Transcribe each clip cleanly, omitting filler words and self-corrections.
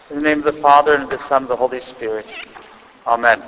In the name of the Father, and of the Son, and of the Holy Spirit. Amen.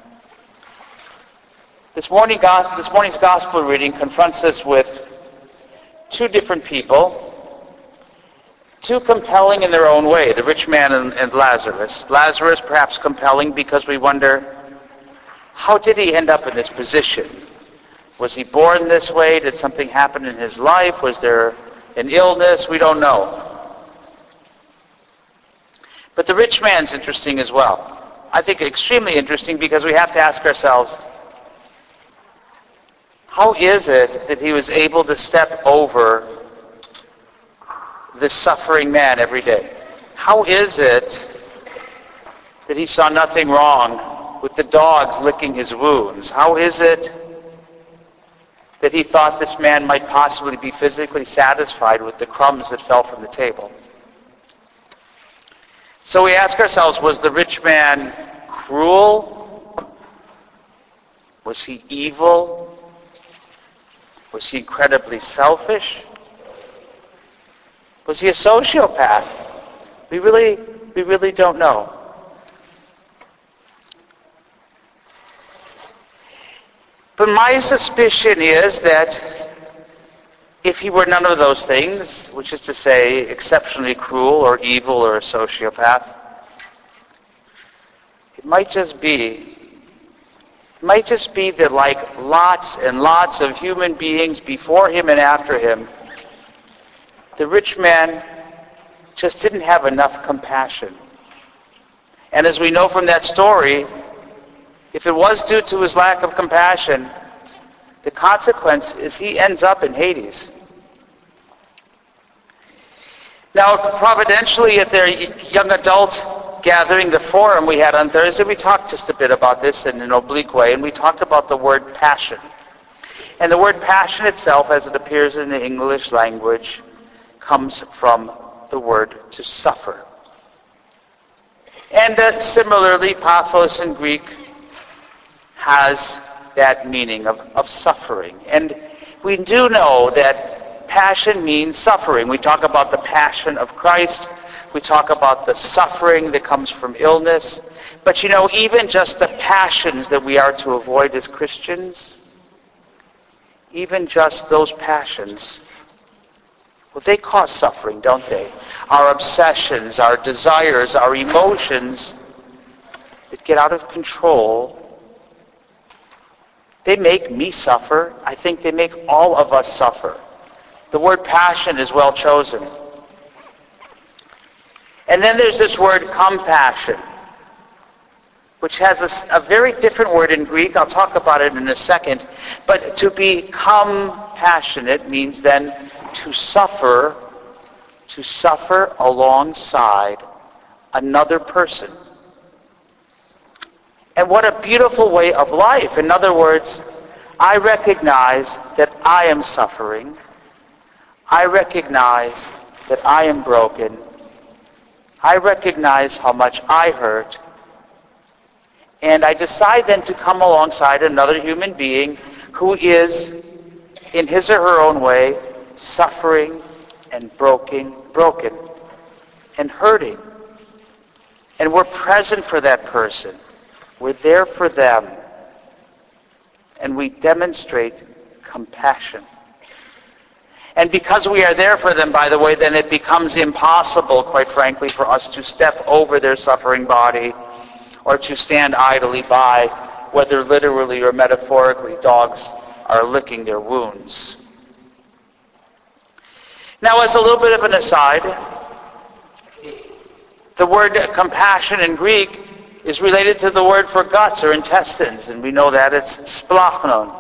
This morning's gospel reading confronts us with two different people, two compelling in their own way, the rich man and Lazarus. Lazarus perhaps compelling because we wonder, how did he end up in this position? Was he born this way? Did something happen in his life? Was there an illness? We don't know. But the rich man's interesting as well. I think extremely interesting because we have to ask ourselves, how is it that he was able to step over this suffering man every day? How is it that he saw nothing wrong with the dogs licking his wounds? How is it that he thought this man might possibly be physically satisfied with the crumbs that fell from the table? So we ask ourselves, was the rich man cruel? Was he evil? Was he incredibly selfish? Was he a sociopath? We really don't know. But my suspicion is that if he were none of those things, which is to say exceptionally cruel or evil or a sociopath, it might just be that like lots and lots of human beings before him and after him, the rich man just didn't have enough compassion. And as we know from that story, if it was due to his lack of compassion, the consequence is he ends up in Hades. Now, providentially, at their young adult gathering, the forum we had on Thursday, we talked just a bit about this in an oblique way, and we talked about the word passion. And the word passion itself, as it appears in the English language, comes from the word to suffer. And similarly, pathos in Greek has that meaning of suffering. And we do know that passion means suffering. We talk about the passion of Christ. We talk about the suffering that comes from illness. But you know, even just the passions that we are to avoid as Christians, even just those passions, well, they cause suffering, don't they? Our obsessions, our desires, our emotions that get out of control, they make me suffer. I think they make all of us suffer. The word passion is well chosen. And then there's this word compassion, which has a very different word in Greek. I'll talk about it in a second. But to become passionate means then to suffer alongside another person. And what a beautiful way of life. In other words, I recognize that I am suffering. I recognize that I am broken. I recognize how much I hurt. And I decide then to come alongside another human being who is, in his or her own way, suffering and broken and hurting. And we're present for that person. We're there for them. And we demonstrate compassion. And because we are there for them, by the way, then it becomes impossible, quite frankly, for us to step over their suffering body or to stand idly by, whether literally or metaphorically, dogs are licking their wounds. Now, as a little bit of an aside, the word compassion in Greek is related to the word for guts or intestines, and we know that it's splachnon.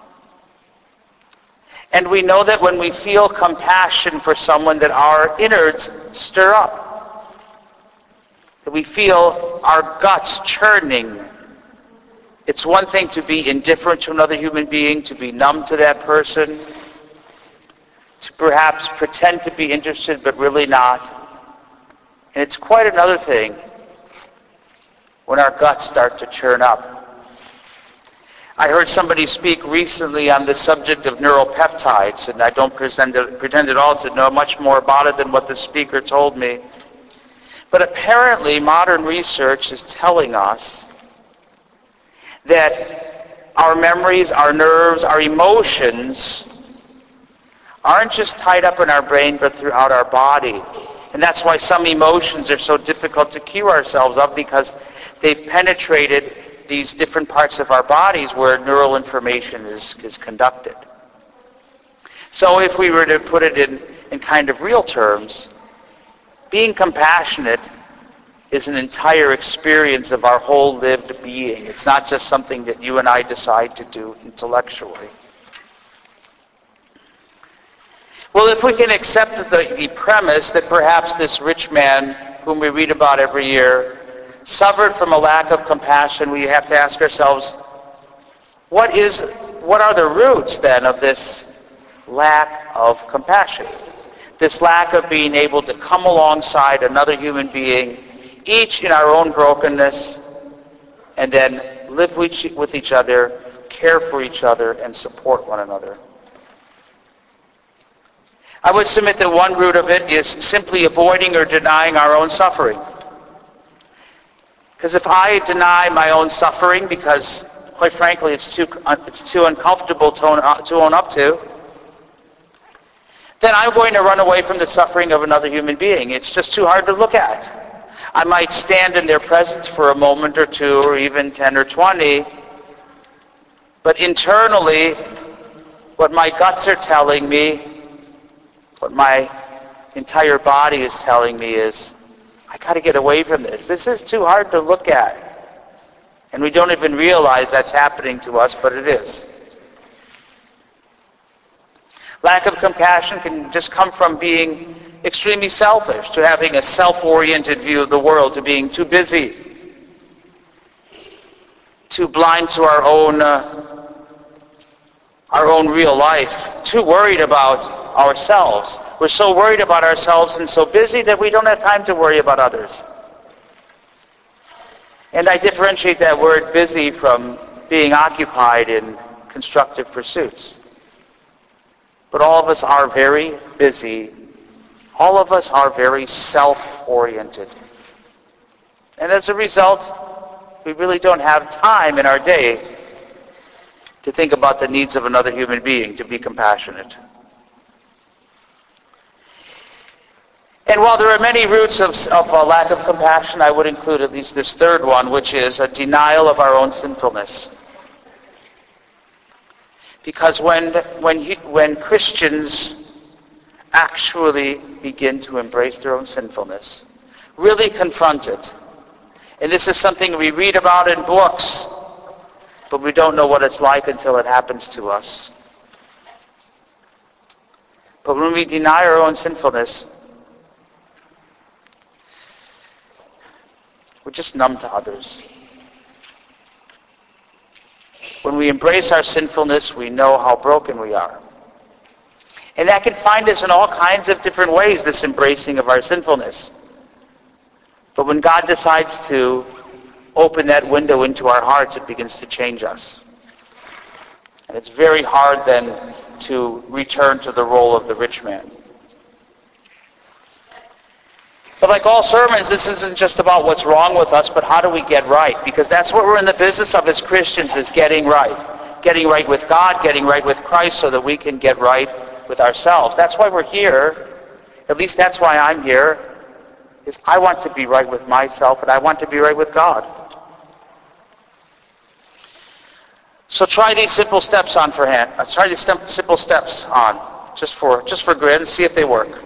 And we know that when we feel compassion for someone, that our innards stir up. That we feel our guts churning. It's one thing to be indifferent to another human being, to be numb to that person, to perhaps pretend to be interested but really not. And it's quite another thing when our guts start to churn up. I heard somebody speak recently on the subject of neuropeptides, and I don't pretend at all to know much more about it than what the speaker told me. But apparently modern research is telling us that our memories, our nerves, our emotions aren't just tied up in our brain but throughout our body. And that's why some emotions are so difficult to cure ourselves of, because they've penetrated these different parts of our bodies where neural information is conducted. So if we were to put it in kind of real terms, being compassionate is an entire experience of our whole lived being. It's not just something that you and I decide to do intellectually. Well, if we can accept the premise that perhaps this rich man, whom we read about every year, suffered from a lack of compassion, we have to ask ourselves, what are the roots then of this lack of compassion? This lack of being able to come alongside another human being, each in our own brokenness, and then live with each other, care for each other, and support one another. I would submit that one root of it is simply avoiding or denying our own suffering. Because if I deny my own suffering because, quite frankly, it's too uncomfortable to own up to, then I'm going to run away from the suffering of another human being. It's just too hard to look at. I might stand in their presence for a moment or two or even 10 or 20, but internally, what my guts are telling me, what my entire body is telling me is, I got to get away from this. This is too hard to look at. And we don't even realize that's happening to us, but it is. Lack of compassion can just come from being extremely selfish, to having a self-oriented view of the world, to being too busy, too blind to our own real life, too worried about ourselves. We're so worried about ourselves and so busy that we don't have time to worry about others. And I differentiate that word busy from being occupied in constructive pursuits. But all of us are very busy. All of us are very self-oriented. And as a result, we really don't have time in our day to think about the needs of another human being, to be compassionate. And while there are many roots of a lack of compassion, I would include at least this third one, which is a denial of our own sinfulness. Because when Christians actually begin to embrace their own sinfulness, really confront it, and this is something we read about in books, but we don't know what it's like until it happens to us. But when we deny our own sinfulness, we're just numb to others. When we embrace our sinfulness, we know how broken we are. And that can find us in all kinds of different ways, this embracing of our sinfulness. But when God decides to open that window into our hearts, it begins to change us. And it's very hard then to return to the role of the rich man. But like all sermons, this isn't just about what's wrong with us, but how do we get right? Because that's what we're in the business of as Christians, is getting right. Getting right with God, getting right with Christ, so that we can get right with ourselves. That's why we're here. At least that's why I'm here. Is I want to be right with myself, and I want to be right with God. So try these simple steps on for hand. Try these simple steps on, just for grid, and see if they work.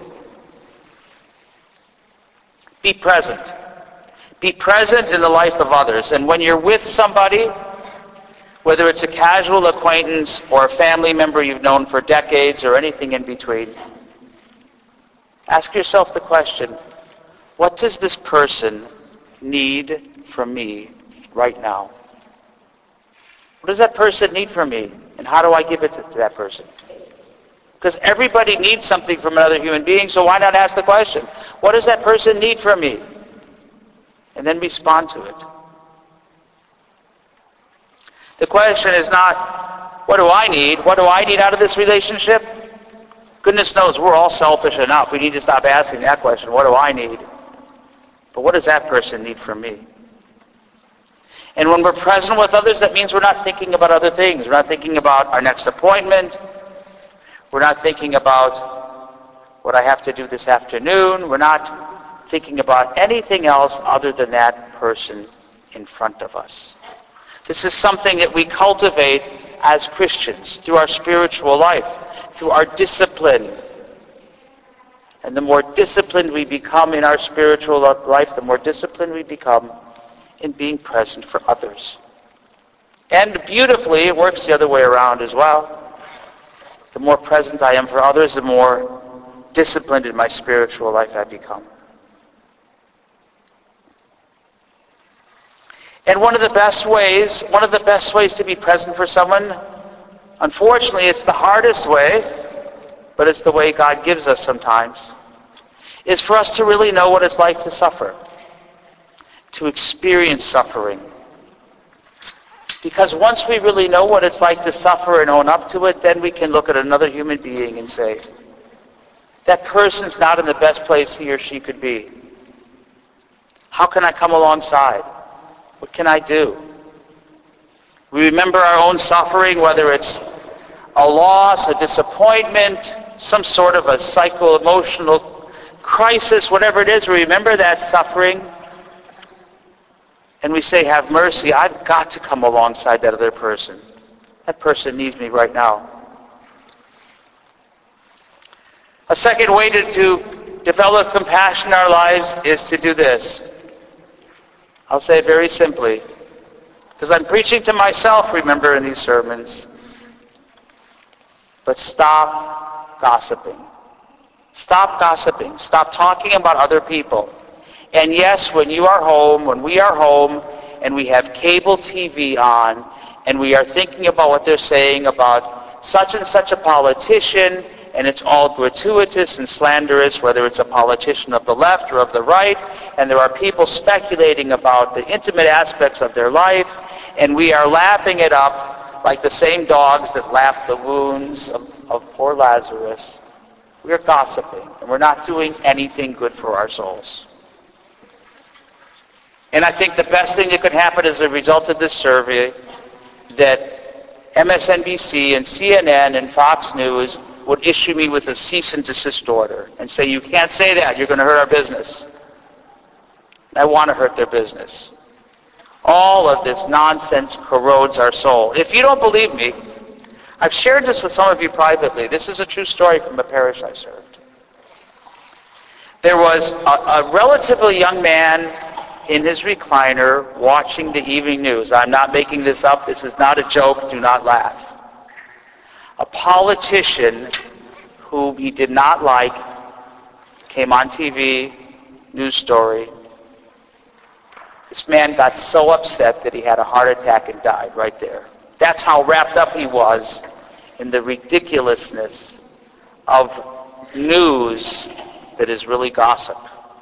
Be present. Be present in the life of others. And when you're with somebody, whether it's a casual acquaintance or a family member you've known for decades or anything in between, ask yourself the question, what does this person need from me right now? What does that person need from me? And how do I give it to that person? Because everybody needs something from another human being, so why not ask the question, what does that person need from me? And then respond to it. The question is not, what do I need? What do I need out of this relationship? Goodness knows we're all selfish enough. We need to stop asking that question, what do I need? But what does that person need from me? And when we're present with others, that means we're not thinking about other things. We're not thinking about our next appointment. We're not thinking about what I have to do this afternoon. We're not thinking about anything else other than that person in front of us. This is something that we cultivate as Christians through our spiritual life, through our discipline. And the more disciplined we become in our spiritual life, the more disciplined we become in being present for others. And beautifully, it works the other way around as well. The more present I am for others, the more disciplined in my spiritual life I become. And one of the best ways to be present for someone, unfortunately it's the hardest way, but it's the way God gives us sometimes, is for us to really know what it's like to suffer, to experience suffering. Because once we really know what it's like to suffer and own up to it, then we can look at another human being and say, that person's not in the best place he or she could be. How can I come alongside? What can I do? We remember our own suffering, whether it's a loss, a disappointment, some sort of a psycho-emotional crisis, whatever it is, we remember that suffering. And we say, have mercy, I've got to come alongside that other person. That person needs me right now. A second way to develop compassion in our lives is to do this. I'll say it very simply, because I'm preaching to myself, remember, in these sermons. But stop gossiping. Stop gossiping. Stop talking about other people. And yes, when we are home, and we have cable TV on, and we are thinking about what they're saying about such and such a politician, and it's all gratuitous and slanderous, whether it's a politician of the left or of the right, and there are people speculating about the intimate aspects of their life, and we are lapping it up like the same dogs that lap the wounds of poor Lazarus. We're gossiping, and we're not doing anything good for our souls. And I think the best thing that could happen as a result of this survey, that MSNBC and CNN and Fox News would issue me with a cease and desist order and say, you can't say that, you're going to hurt our business. And I want to hurt their business. All of this nonsense corrodes our soul. If you don't believe me, I've shared this with some of you privately. This is a true story from a parish I served. There was a relatively young man in his recliner watching the evening news. I'm not making this up. This is not a joke. Do not laugh. A politician whom he did not like came on TV, news story. This man got so upset that he had a heart attack and died right there. That's how wrapped up he was in the ridiculousness of news that is really gossip.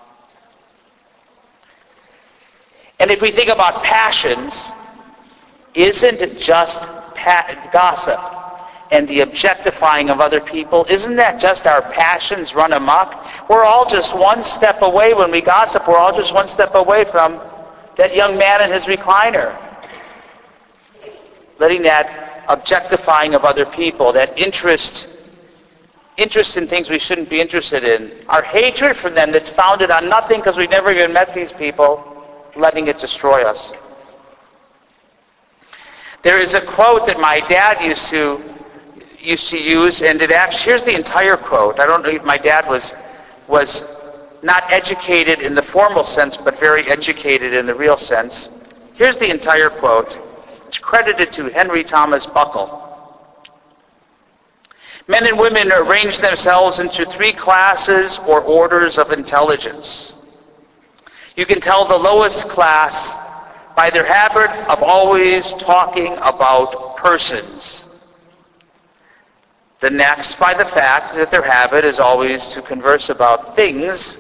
And if we think about passions, isn't it just gossip and the objectifying of other people? Isn't that just our passions run amok? We're all just one step away when we gossip. We're all just one step away from that young man in his recliner. Letting that objectifying of other people, that interest in things we shouldn't be interested in, our hatred for them that's founded on nothing because we've never even met these people, letting it destroy us. There is a quote that my dad used to use, and here's the entire quote. I don't know if my dad was not educated in the formal sense, but very educated in the real sense. Here's the entire quote. It's credited to Henry Thomas Buckle. Men and women arrange themselves into 3 classes or orders of intelligence. You can tell the lowest class by their habit of always talking about persons. The next by the fact that their habit is always to converse about things.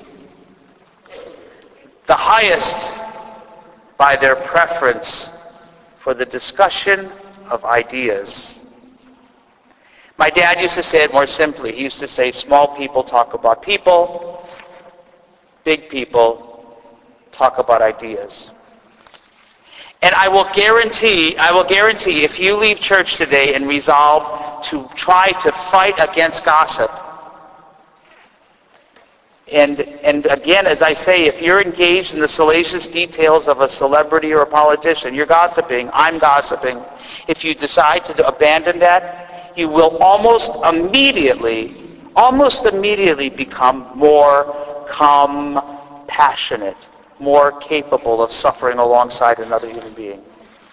The highest by their preference for the discussion of ideas. My dad used to say it more simply. He used to say, small people talk about people, big people talk about ideas. And I will guarantee, if you leave church today and resolve to try to fight against gossip, and again, as I say, if you're engaged in the salacious details of a celebrity or a politician, you're gossiping, I'm gossiping. If you decide to abandon that, you will almost immediately become more compassionate, more capable of suffering alongside another human being.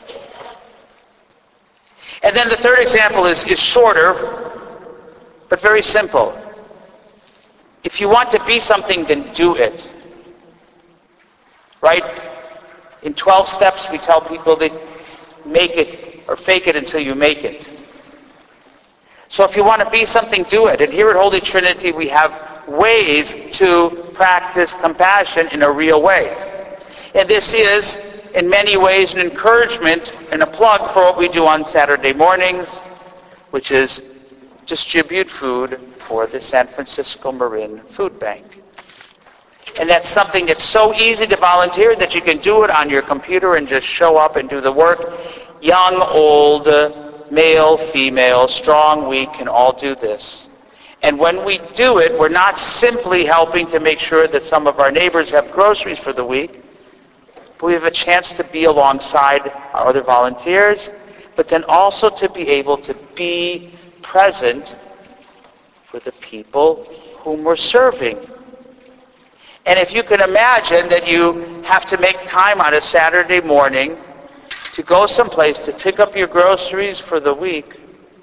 And then the third example is shorter, but very simple. If you want to be something, then do it. Right? In 12 steps, we tell people that make it or fake it until you make it. So if you want to be something, do it. And here at Holy Trinity, we have ways to practice compassion in a real way. And this is, in many ways, an encouragement and a plug for what we do on Saturday mornings, which is distribute food for the San Francisco Marin Food Bank. And that's something that's so easy to volunteer that you can do it on your computer and just show up and do the work. Young, old, male, female, strong, weak can all do this. And when we do it, we're not simply helping to make sure that some of our neighbors have groceries for the week, but we have a chance to be alongside our other volunteers, but then also to be able to be present for the people whom we're serving. And if you can imagine that you have to make time on a Saturday morning to go someplace to pick up your groceries for the week,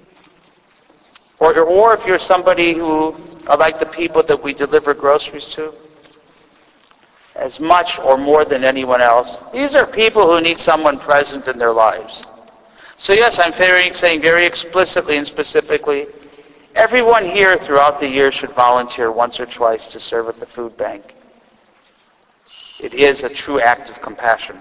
or if you're somebody who are like the people that we deliver groceries to, as much or more than anyone else, these are people who need someone present in their lives. So yes, I'm saying very explicitly and specifically, everyone here throughout the year should volunteer once or twice to serve at the food bank. It is a true act of compassion.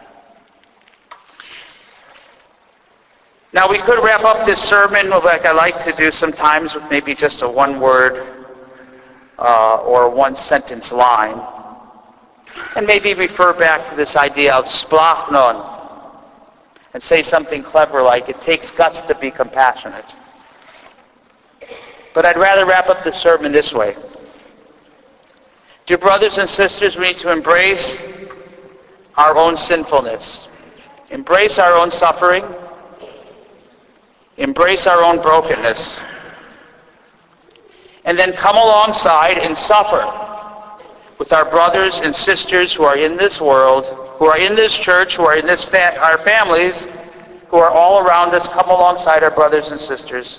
Now we could wrap up this sermon like I like to do sometimes with maybe just a one-word or a one-sentence line, and maybe refer back to this idea of splachnon, and say something clever like, it takes guts to be compassionate. But I'd rather wrap up the sermon this way. Dear brothers and sisters, we need to embrace our own sinfulness, embrace our own suffering, embrace our own brokenness, and then come alongside and suffer with our brothers and sisters who are in this world, who are in this church, who are in this our families, who are all around us. Come alongside our brothers and sisters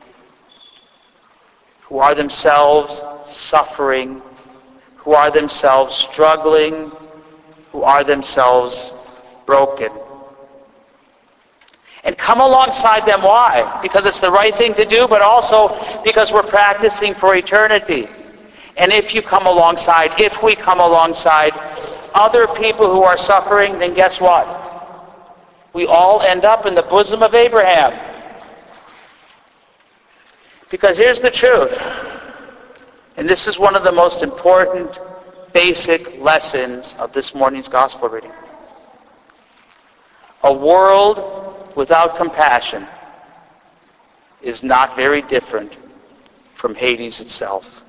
who are themselves suffering, who are themselves struggling, who are themselves broken. And come alongside them. Why? Because it's the right thing to do, but also because we're practicing for eternity. And if we come alongside other people who are suffering, then guess what? We all end up in the bosom of Abraham. Because here's the truth, and this is one of the most important basic lessons of this morning's gospel reading. A world without compassion is not very different from Hades itself.